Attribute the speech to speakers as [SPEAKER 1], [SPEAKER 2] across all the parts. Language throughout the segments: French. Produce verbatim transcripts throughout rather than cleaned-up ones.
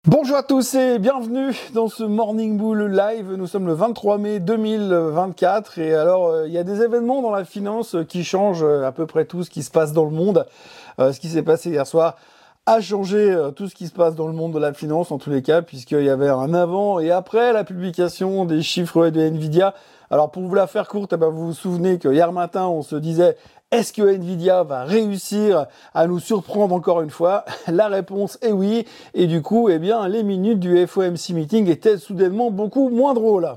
[SPEAKER 1] Bonjour à tous et bienvenue dans ce Morning Bull Live. Nous sommes le vingt-trois mai deux mille vingt-quatre et alors euh, il y a des événements dans la finance qui changent euh, à peu près tout ce qui se passe dans le monde. Euh, ce qui s'est passé hier soir a changé euh, tout ce qui se passe dans le monde de la finance en tous les cas, puisqu'il y avait un avant et après la publication des chiffres de Nvidia. Alors pour vous la faire courte, eh ben, vous vous souvenez que hier matin on se disait: est-ce que Nvidia va réussir à nous surprendre encore une fois? La réponse est oui. Et du coup, eh bien, les minutes du F O M C Meeting étaient soudainement beaucoup moins drôles.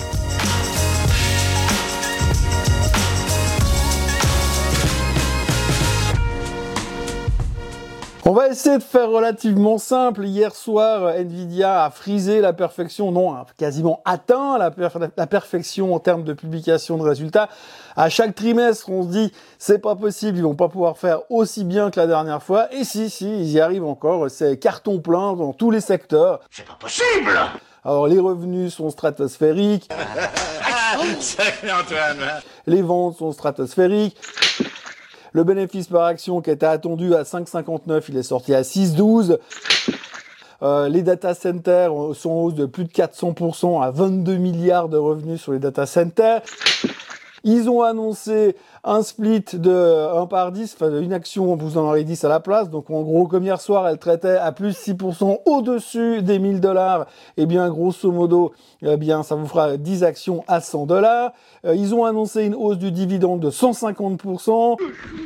[SPEAKER 1] On va essayer de faire relativement simple. Hier soir, Nvidia a frisé la perfection, non, a quasiment atteint la, perf la perfection en termes de publication de résultats. À chaque trimestre, on se dit, c'est pas possible, ils vont pas pouvoir faire aussi bien que la dernière fois. Et si, si, ils y arrivent encore. C'est carton plein dans tous les secteurs.
[SPEAKER 2] C'est pas possible!
[SPEAKER 1] Alors, les revenus sont stratosphériques.
[SPEAKER 2] Sacré Antoine!
[SPEAKER 1] Les ventes sont stratosphériques. Le bénéfice par action qui était attendu à cinq virgule cinquante-neuf, il est sorti à six virgule douze. Euh, les data centers sont en hausse de plus de quatre cents pour cent à vingt-deux milliards de revenus sur les data centers. Ils ont annoncé un split de un par dix, enfin une action, vous en aurez dix à la place. Donc en gros, comme hier soir, elle traitait à plus six pour cent au-dessus des mille dollars. Eh bien, grosso modo, eh bien, ça vous fera dix actions à cent dollars. Euh, ils ont annoncé une hausse du dividende de cent cinquante pour cent.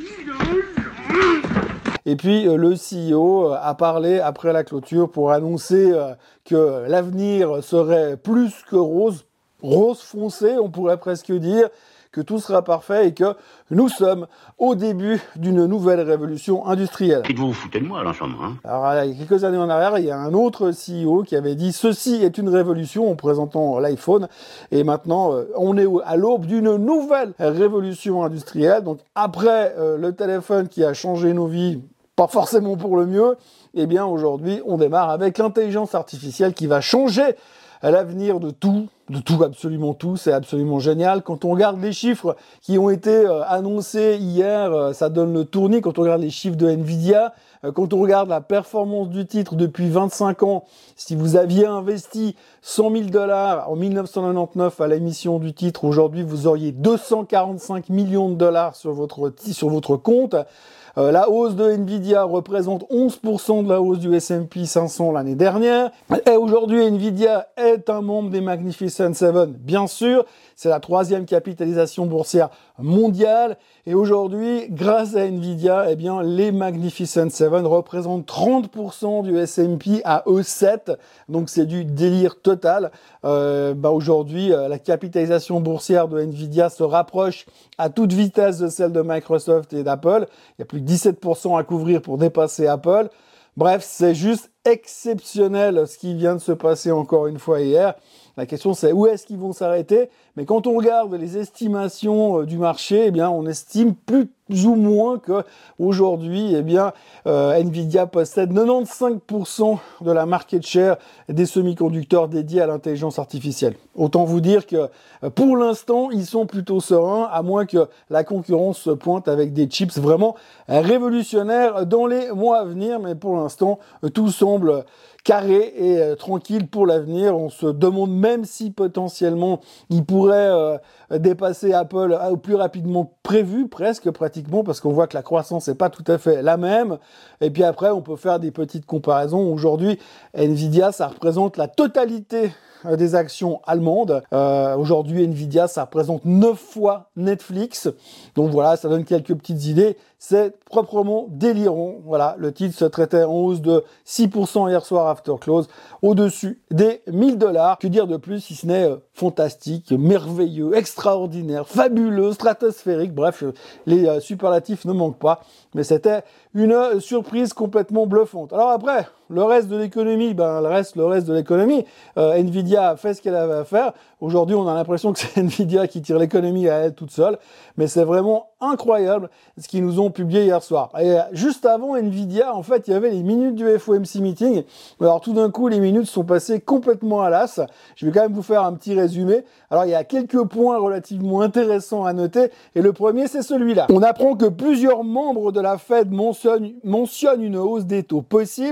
[SPEAKER 1] Et puis euh, le C E O a parlé après la clôture pour annoncer euh, que l'avenir serait plus que rose, rose foncé, on pourrait presque dire, que tout sera parfait et que nous sommes au début d'une nouvelle révolution industrielle.
[SPEAKER 2] Dites-vous, vous foutez de moi, là, en ce moment, hein?
[SPEAKER 1] Alors, il y a quelques années en arrière, il y a un autre C E O qui avait dit « Ceci est une révolution » en présentant l'iPhone. Et maintenant, euh, on est à l'aube d'une nouvelle révolution industrielle. Donc, après euh, le téléphone qui a changé nos vies, pas forcément pour le mieux, eh bien, aujourd'hui, on démarre avec l'intelligence artificielle qui va changer l'avenir de tout, de tout, absolument tout. C'est absolument génial. Quand on regarde les chiffres qui ont été euh, annoncés hier, euh, ça donne le tournis. Quand on regarde les chiffres de Nvidia, euh, quand on regarde la performance du titre depuis vingt-cinq ans, si vous aviez investi cent mille dollars en mille neuf cent quatre-vingt-dix-neuf à l'émission du titre, aujourd'hui vous auriez deux cent quarante-cinq millions de dollars sur votre, sur votre compte. Euh, la hausse de Nvidia représente onze pour cent de la hausse du S and P cinq cents l'année dernière. Et aujourd'hui, Nvidia est un membre des Magnificent Seven, bien sûr. C'est la troisième capitalisation boursière mondiale. Et aujourd'hui, grâce à Nvidia, eh bien, les Magnificent Seven représentent trente pour cent du S and P à eux sept. Donc, c'est du délire total. Euh, bah, aujourd'hui, euh, la capitalisation boursière de Nvidia se rapproche à toute vitesse de celle de Microsoft et d'Apple. Il y a plus de dix-sept pour cent à couvrir pour dépasser Apple. Bref, c'est juste exceptionnel ce qui vient de se passer encore une fois hier. La question, c'est où est-ce qu'ils vont s'arrêter? Mais quand on regarde les estimations euh, du marché, eh bien, on estime plus ou moins que aujourd'hui, eh bien, euh, Nvidia possède quatre-vingt-quinze pour cent de la market share des semi-conducteurs dédiés à l'intelligence artificielle. Autant vous dire que euh, pour l'instant, ils sont plutôt sereins, à moins que la concurrence se pointe avec des chips vraiment révolutionnaires dans les mois à venir. Mais pour l'instant, euh, tout semble carré et euh, tranquille pour l'avenir. On se demande même si potentiellement il pourrait euh, dépasser Apple euh, plus rapidement prévu, presque pratiquement, parce qu'on voit que la croissance n'est pas tout à fait la même. Et puis après, on peut faire des petites comparaisons. Aujourd'hui, Nvidia, ça représente la totalité des actions allemandes. Euh, aujourd'hui, Nvidia, ça représente neuf fois Netflix. Donc voilà, ça donne quelques petites idées. C'est proprement délirant. Voilà, le titre se traitait en hausse de six pour cent hier soir after close, au-dessus des mille dollars. Que dire de plus si ce n'est euh, fantastique, merveilleux, extraordinaire, fabuleux, stratosphérique. Bref, euh, les euh, superlatifs ne manquent pas. Mais c'était une euh, surprise complètement bluffante. Alors après, le reste de l'économie, ben le reste, le reste de l'économie, euh, Nvidia a fait ce qu'elle avait à faire. Aujourd'hui, on a l'impression que c'est Nvidia qui tire l'économie à elle toute seule, mais c'est vraiment incroyable ce qu'ils nous ont publié hier soir. Et juste avant Nvidia, en fait, il y avait les minutes du F O M C Meeting. Alors tout d'un coup, les minutes sont passées complètement à l'as. Je vais quand même vous faire un petit résumé. Alors il y a quelques points relativement intéressants à noter, et le premier, c'est celui-là. On apprend que plusieurs membres de la Fed mentionnent, mentionnent une hausse des taux possible si l'un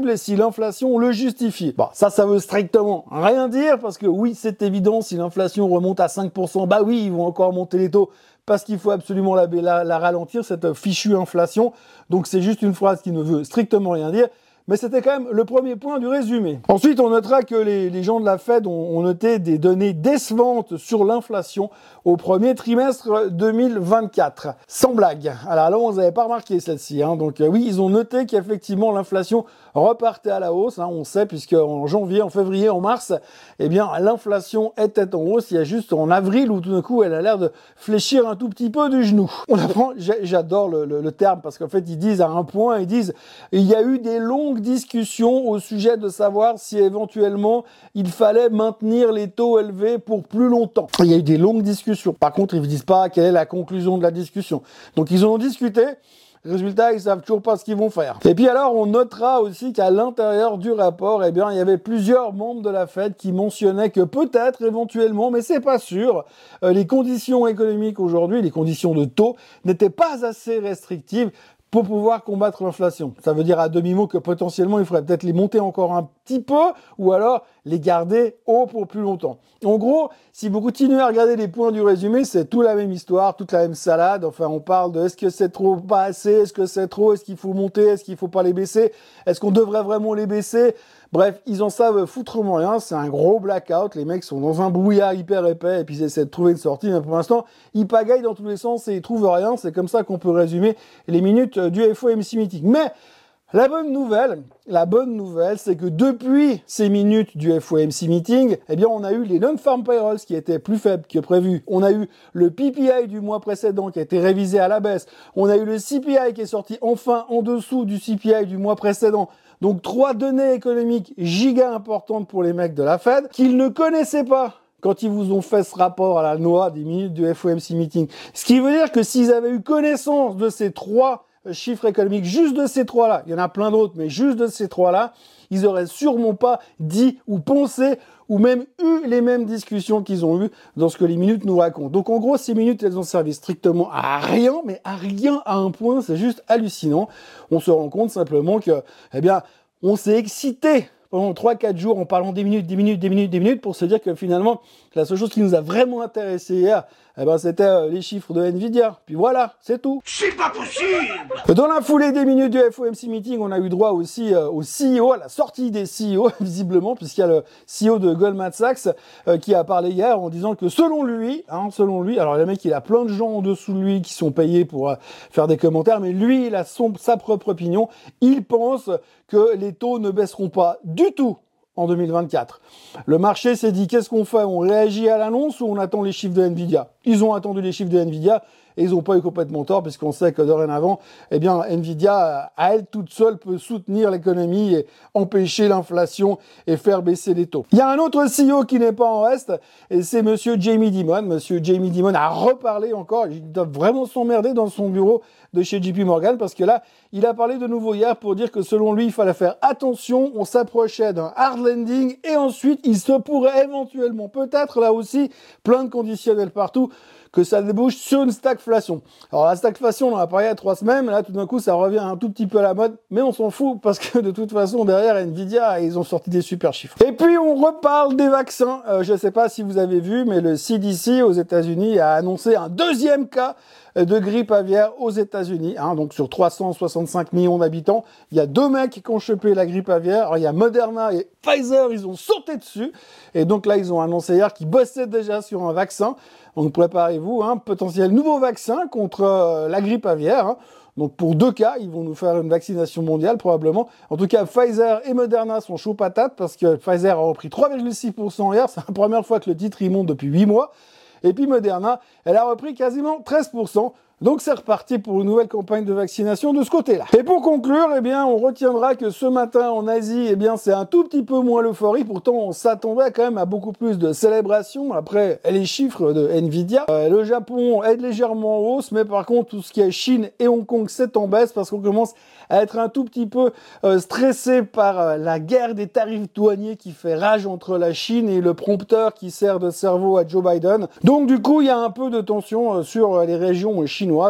[SPEAKER 1] l'inflation le justifie. Bon, ça, ça veut strictement rien dire parce que oui, c'est évident, si l'inflation remonte à cinq pour cent, bah oui, ils vont encore monter les taux parce qu'il faut absolument la, la, la ralentir, cette fichue inflation. Donc c'est juste une phrase qui ne veut strictement rien dire. Mais c'était quand même le premier point du résumé. Ensuite, on notera que les, les gens de la Fed ont, ont noté des données décevantes sur l'inflation au premier trimestre deux mille vingt-quatre. Sans blague. Alors là, on n'avait pas remarqué celle-ci. Hein. Donc euh, oui, ils ont noté qu'effectivement, l'inflation repartait à la hausse. Hein. On sait, puisque en janvier, en février, en mars, eh bien, l'inflation était en hausse. Il y a juste en avril où tout d'un coup, elle a l'air de fléchir un tout petit peu du genou. On apprend, j'adore le, le, le terme, parce qu'en fait, ils disent à un point, ils disent, il y a eu des longues discussion au sujet de savoir si éventuellement il fallait maintenir les taux élevés pour plus longtemps. Il y a eu des longues discussions. Par contre, ils ne disent pas quelle est la conclusion de la discussion. Donc, ils ont discuté. Résultat, ils savent toujours pas ce qu'ils vont faire. Et puis alors, on notera aussi qu'à l'intérieur du rapport, eh bien, il y avait plusieurs membres de la Fed qui mentionnaient que peut-être, éventuellement, mais c'est pas sûr, euh, les conditions économiques aujourd'hui, les conditions de taux, n'étaient pas assez restrictives pour pouvoir combattre l'inflation. Ça veut dire à demi-mot que potentiellement, il faudrait peut-être les monter encore un petit peu ou alors les garder haut pour plus longtemps. En gros, si vous continuez à regarder les points du résumé, c'est toute la même histoire, toute la même salade. Enfin, on parle de est-ce que c'est trop, pas assez, est-ce que c'est trop, est-ce qu'il faut monter, est-ce qu'il faut pas les baisser, est-ce qu'on devrait vraiment les baisser. Bref, ils en savent foutrement rien, c'est un gros blackout, les mecs sont dans un brouillard hyper épais et puis ils essaient de trouver une sortie, mais pour l'instant, ils pagaillent dans tous les sens et ils trouvent rien, c'est comme ça qu'on peut résumer les minutes du F O M C Meeting. Mais la bonne nouvelle, la bonne nouvelle, c'est que depuis ces minutes du F O M C Meeting, eh bien, on a eu les non-farm payrolls qui étaient plus faibles que prévu. On a eu le P P I du mois précédent qui a été révisé à la baisse. On a eu le C P I qui est sorti enfin en dessous du C P I du mois précédent. Donc, trois données économiques giga importantes pour les mecs de la Fed qu'ils ne connaissaient pas quand ils vous ont fait ce rapport à la noix des minutes du F O M C Meeting. Ce qui veut dire que s'ils avaient eu connaissance de ces trois chiffres économiques, juste de ces trois-là, il y en a plein d'autres, mais juste de ces trois-là, ils auraient sûrement pas dit ou pensé ou même eu les mêmes discussions qu'ils ont eues dans ce que les minutes nous racontent. Donc en gros, ces minutes, elles ont servi strictement à rien, mais à rien à un point, c'est juste hallucinant. On se rend compte simplement que, eh bien, on s'est excité pendant trois quatre jours en parlant des minutes, des minutes, des minutes, des minutes, pour se dire que finalement, la seule chose qui nous a vraiment intéressé hier, eh ben, c'était euh, les chiffres de Nvidia. Puis voilà, c'est tout.
[SPEAKER 2] C'est pas possible!
[SPEAKER 1] Dans la foulée des minutes du F O M C Meeting, on a eu droit aussi euh, au C E O, à la sortie des C E O, visiblement, puisqu'il y a le C E O de Goldman Sachs euh, qui a parlé hier en disant que selon lui, hein, selon lui, alors le mec, il a plein de gens en dessous de lui qui sont payés pour euh, faire des commentaires, mais lui, il a son, sa propre opinion. Il pense que les taux ne baisseront pas du tout en deux mille vingt-quatre. Le marché s'est dit, qu'est-ce qu'on fait? On réagit à l'annonce ou on attend les chiffres de Nvidia? Ils ont attendu les chiffres de Nvidia et ils n'ont pas eu complètement tort puisqu'on sait que dorénavant, eh bien, Nvidia, à elle toute seule, peut soutenir l'économie et empêcher l'inflation et faire baisser les taux. Il y a un autre C E O qui n'est pas en reste et c'est monsieur Jamie Dimon. Monsieur Jamie Dimon a reparlé encore. Il doit vraiment s'emmerder dans son bureau de chez J P Morgan parce que là, il a parlé de nouveau hier pour dire que selon lui, il fallait faire attention. On s'approchait d'un hard landing et ensuite, il se pourrait éventuellement, peut-être là aussi, plein de conditionnels partout, que ça débouche sur une stagflation. Alors la stagflation, on en a parlé il y a trois semaines, mais là tout d'un coup ça revient un tout petit peu à la mode, mais on s'en fout parce que de toute façon derrière Nvidia, ils ont sorti des super chiffres. Et puis on reparle des vaccins. Euh, je ne sais pas si vous avez vu, mais le C D C aux États-Unis a annoncé un deuxième cas de grippe aviaire aux États-Unis. Hein, donc sur trois cent soixante-cinq millions d'habitants, il y a deux mecs qui ont chopé la grippe aviaire. Alors il y a Moderna et Pfizer, ils ont sauté dessus. Et donc là, ils ont annoncé hier qu'ils bossaient déjà sur un vaccin. Donc préparez-vous, hein, potentiel nouveau vaccin contre euh, la grippe aviaire. Hein. Donc pour deux cas, ils vont nous faire une vaccination mondiale probablement. En tout cas, Pfizer et Moderna sont chauds patates parce que Pfizer a repris trois virgule six pour cent hier. C'est la première fois que le titre y monte depuis huit mois. Et puis Moderna, elle a repris quasiment treize pour cent. Donc c'est reparti pour une nouvelle campagne de vaccination de ce côté-là. Et pour conclure, eh bien, on retiendra que ce matin en Asie, eh bien, c'est un tout petit peu moins l'euphorie. Pourtant, on s'attendait quand même à beaucoup plus de célébrations après les chiffres de Nvidia. Euh, le Japon est légèrement en hausse, mais par contre, tout ce qui est Chine et Hong Kong, c'est en baisse parce qu'on commence à être un tout petit peu euh, stressé par euh, la guerre des tarifs douaniers qui fait rage entre la Chine et le prompteur qui sert de cerveau à Joe Biden. Donc du coup, il y a un peu de tension euh, sur euh, les régions chinoises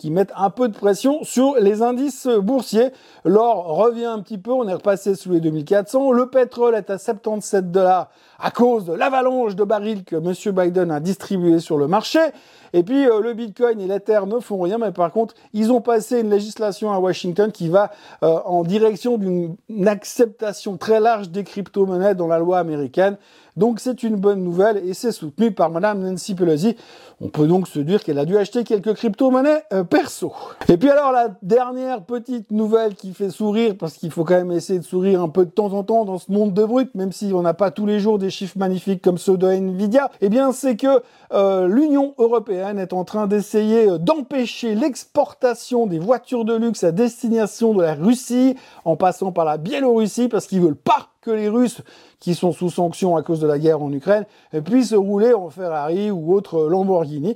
[SPEAKER 1] qui mettent un peu de pression sur les indices boursiers. L'or revient un petit peu, on est repassé sous les deux mille quatre cents. Le pétrole est à soixante-dix-sept dollars à cause de l'avalanche de barils que M. Biden a distribué sur le marché. Et puis euh, le Bitcoin et l'Ether ne font rien, mais par contre, ils ont passé une législation à Washington qui va euh, en direction d'une acceptation très large des crypto-monnaies dans la loi américaine. Donc c'est une bonne nouvelle et c'est soutenu par Madame Nancy Pelosi. On peut donc se dire qu'elle a dû acheter quelques crypto-monnaies euh, perso. Et puis alors la dernière petite nouvelle qui fait sourire, parce qu'il faut quand même essayer de sourire un peu de temps en temps dans ce monde de brut, même si on n'a pas tous les jours des chiffres magnifiques comme ceux de Nvidia, eh bien c'est que euh, l'Union européenne est en train d'essayer d'empêcher l'exportation des voitures de luxe à destination de la Russie, en passant par la Biélorussie, parce qu'ils veulent pas que les Russes, qui sont sous sanctions à cause de la guerre en Ukraine, puissent rouler en Ferrari ou autre Lamborghini.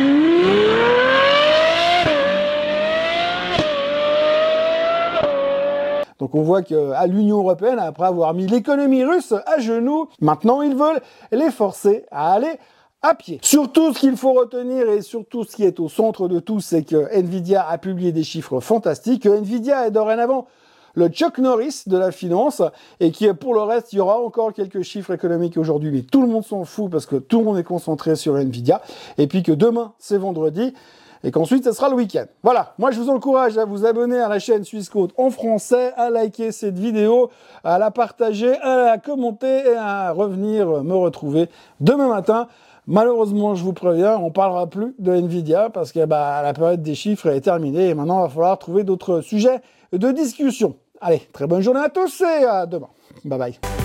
[SPEAKER 1] Donc on voit qu'à l'Union européenne, après avoir mis l'économie russe à genoux, maintenant ils veulent les forcer à aller à pied. Surtout, ce qu'il faut retenir et surtout ce qui est au centre de tout, c'est que Nvidia a publié des chiffres fantastiques. Nvidia est dorénavant le Chuck Norris de la finance, et qui, pour le reste, il y aura encore quelques chiffres économiques aujourd'hui, mais tout le monde s'en fout parce que tout le monde est concentré sur Nvidia, et puis que demain, c'est vendredi, et qu'ensuite, ce sera le week-end. Voilà, moi je vous encourage à vous abonner à la chaîne Swissquote en français, à liker cette vidéo, à la partager, à la commenter, et à revenir me retrouver demain matin. Malheureusement, je vous préviens, on parlera plus de Nvidia, parce que bah, la période des chiffres est terminée, et maintenant, il va falloir trouver d'autres sujets de discussion. Allez, très bonne journée à tous et à demain. Bye bye.